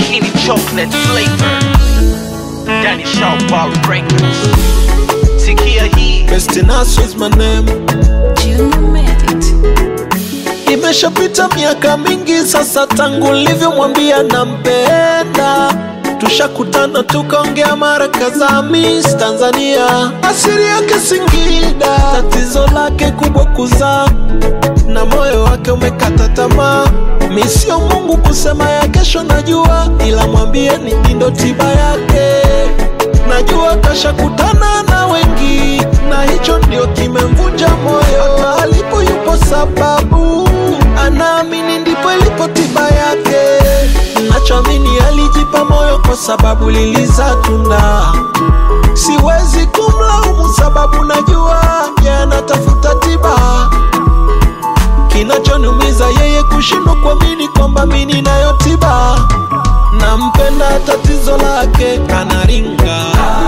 Skinny chocolate flavor. Danny Sharp Bar Records. Sikia hii. Bestinaso is my name. You made it. Imeshapita miaka mingi sasa tangu nilivyomwambia nampenda. Tushakutana tukaongea mara kadhaa, Miss Tanzania asili yake Singida, tatizo lake kubwa kuzaa na moyo wake umekata tamaa. Mimi sio Mungu kusema ya kesho najua, ila mwambie ni ndo tiba yake. Najua kashakutana na wengi na hicho ndio kimemvunja moyo. Hata alipo yupo sababu anaamini ndipo ilipo tiba yake. Nachoamini alijipa moyo kwa sababu liliza tunda. Siwezi kumlaumu sababu najua yeye anatafuta tiba. Kinachoniumiza yeye kushindwa kuamini kwamba mimi ninayo tiba. Nampenda tatizo lake anaringa.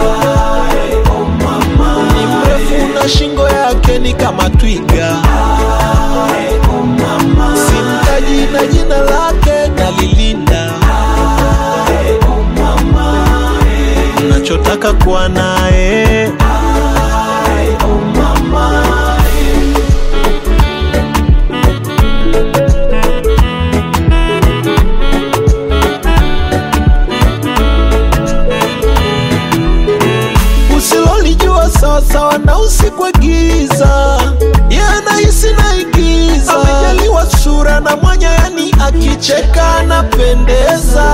Ni mrefu na shingo yake ni kama twiga. Simtaji na jina lake nalilinda. Nachotaka kuwa naye. Usilolijua sawa na usiku wa giza, yanahisi naigiza. Amejaliwa sura na mwanya, yani akicheka anapendeza.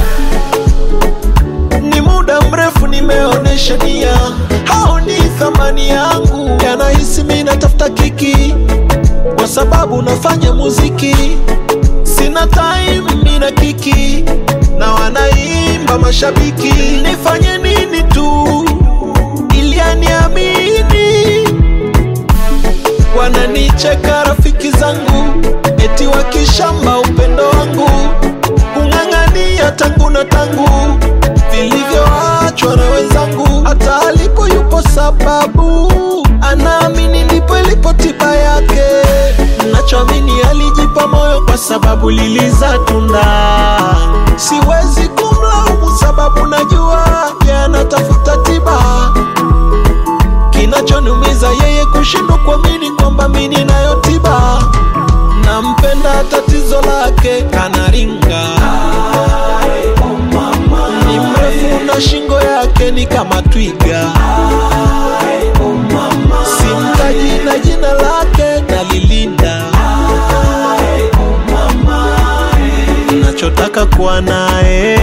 Ni muda mrefu nimeonesha nia, haoni thamani yangu. Yanahisi mimi natafuta kiki kwa sababu nafanya muziki. Sina time mimi na kiki na wanaimba mashabiki. Nifanye nini tu ili aniamini? Wananicheka rafiki zangu eti wakishamba upendo wangu. Kung'ang'ania tangu na tangu vilivyoachwa na wenzangu. Hata alipo yupo sababu anaamini ndipo ilipo tiba yake. Nachoamini alijipa moyo kwa sababu liliza tunda. Siwezi kumlaumu sababu najua yeye anatafuta tiba. Kinachoniumiza yeye kushindwa kuamini kwamba mimi ninayo tiba. Nampenda tatizo lake kanaringa. Ni mrefu na shingo yake ni kama twiga. Simtaji na jina lake nalilinda. Nachotaka kuwa naye.